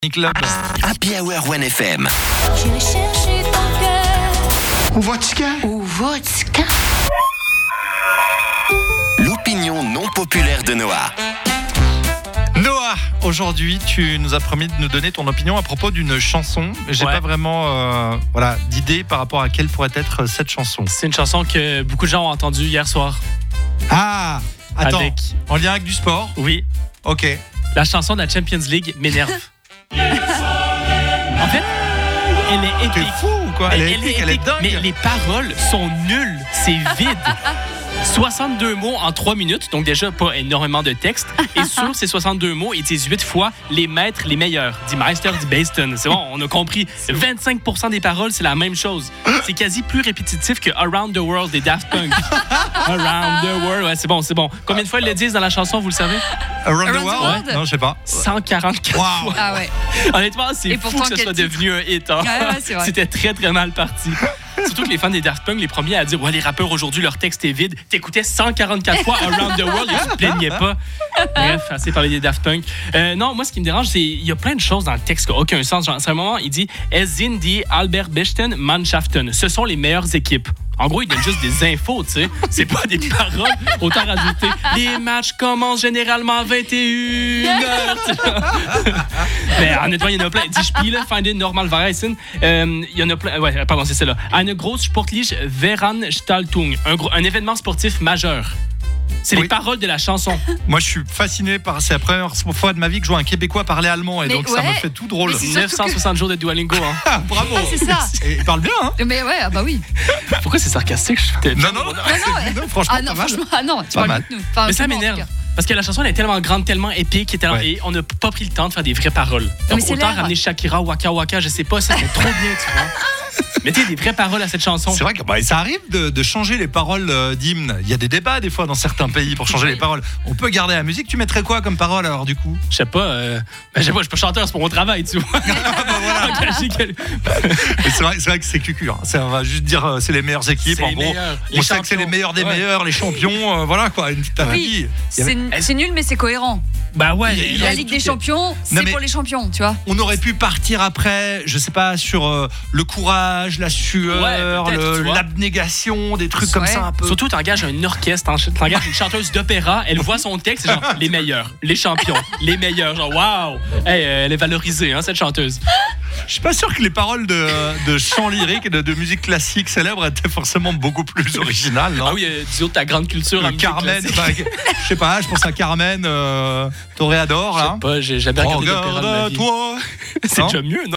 Club. Happy Hour 1FM. J'irai chercher ton cœur. Ou vodka. Ou vodka. L'opinion non populaire de Noah. Noah, aujourd'hui, tu nous as promis de nous donner ton opinion à propos d'une chanson. J'ai pas vraiment d'idée par rapport à quelle pourrait être cette chanson. C'est une chanson que beaucoup de gens ont entendue hier soir. Ah, attends, en lien avec du sport? Oui. Ok. La chanson de la Champions League m'énerve. En fait, elle est épique. T'es fou ou quoi? Elle est épique, elle est dingue. Mais les paroles sont nulles, c'est vide. 62 mots en 3 minutes, donc déjà pas énormément de texte. Et sur ces 62 mots, ils disent 8 fois les maîtres, les meilleurs. Die Meister, die Besten. C'est bon, on a compris. 25% des paroles, c'est la même chose. C'est quasi plus répétitif que Around the World des Daft Punk. Around the World, ouais, c'est bon. Combien de fois ils le disent dans la chanson, vous le savez? Around the World? Ouais. Non, je sais pas. 144 Wow. fois. Ah ouais. Honnêtement, c'est fou que ce soit devenu un hit. Hein? Ouais, c'est vrai. C'était très, très mal parti. Surtout que les fans des Daft Punk, les premiers à dire « Ouais, les rappeurs, aujourd'hui, leur texte est vide. » T'écoutais 144 fois Around the World et tu te plaignais pas. Bref, assez parlé des Daft Punk. Non, moi, ce qui me dérange, c'est il y a plein de choses dans le texte qui n'ont aucun sens. Genre, à un moment, il dit « Es sind die Alberbesten Mannschaften. » Ce sont les meilleures équipes. En gros, il donne juste des infos, tu sais. C'est pas des paroles. Autant rajouter « Les matchs commencent généralement à 21h. » Mais honnêtement, il y en a plein. Die Spiele finden normal Weisen. Il y en a plein. Ouais, pardon, c'est celle-là. Eine großsportliche Veranstaltung. Un événement sportif majeur. C'est les paroles de la chanson. Moi, je suis fasciné par... C'est la première fois de ma vie que je vois un Québécois parler allemand. Et donc, ça me fait tout drôle. 960 jours de Duolingo. Hein. Bravo. Ah, c'est ça. Et il parle bien, hein? Mais ouais, bah oui. Pourquoi c'est sarcastique? Non, franchement, Ah non, pas mal. franchement, ah non, tu Pas parles mal. de nous. Enfin, Mais ça moi, en tout m'énerve. cas. Parce que la chanson, elle est tellement grande, tellement épique, et on n'a pas pris le temps de faire des vraies paroles. Donc, mais c'est autant l'air. ramener Shakira, Waka Waka, je sais pas, ça fait trop bien, tu vois. Mettez des vraies paroles à cette chanson. C'est vrai que ça arrive de changer les paroles d'hymne. Il y a des débats des fois dans certains pays pour changer les paroles. On peut garder la musique. Tu mettrais quoi comme parole alors du coup? Je sais pas, je suis pas chanteur, c'est pour mon travail, tu vois. C'est vrai que c'est cucu. Hein. On va juste dire c'est les meilleures équipes. C'est En les gros, meilleurs. on Les sait que c'est les champions. meilleurs des meilleurs, les champions. Voilà quoi. Une petite Oui, analogie. c'est nul, mais c'est cohérent. Bah ouais. La Ligue des Champions, c'est mais- pour les champions, tu vois. On aurait pu partir après, je sais pas, sur le courage, la sueur, Ouais, peut-être, tu vois. l'abnégation, des trucs comme Ouais. ça un peu. Surtout, t'engages un orchestre, t'engages une chanteuse d'opéra, elle voit son texte, c'est genre les meilleurs, les champions, les meilleurs, genre waouh, hey, elle est valorisée, hein, cette chanteuse. Je suis pas sûr que les paroles de chants lyriques et de musique classique célèbre étaient forcément beaucoup plus originales. Non? Ah oui, disons ta grande culture. en musique Carmen, classique. je sais pas, je pense à Carmen, Toréador. Je sais pas, j'ai jamais regardé d'opéra de ma vie. Regarde-toi. C'est Non? déjà mieux, non?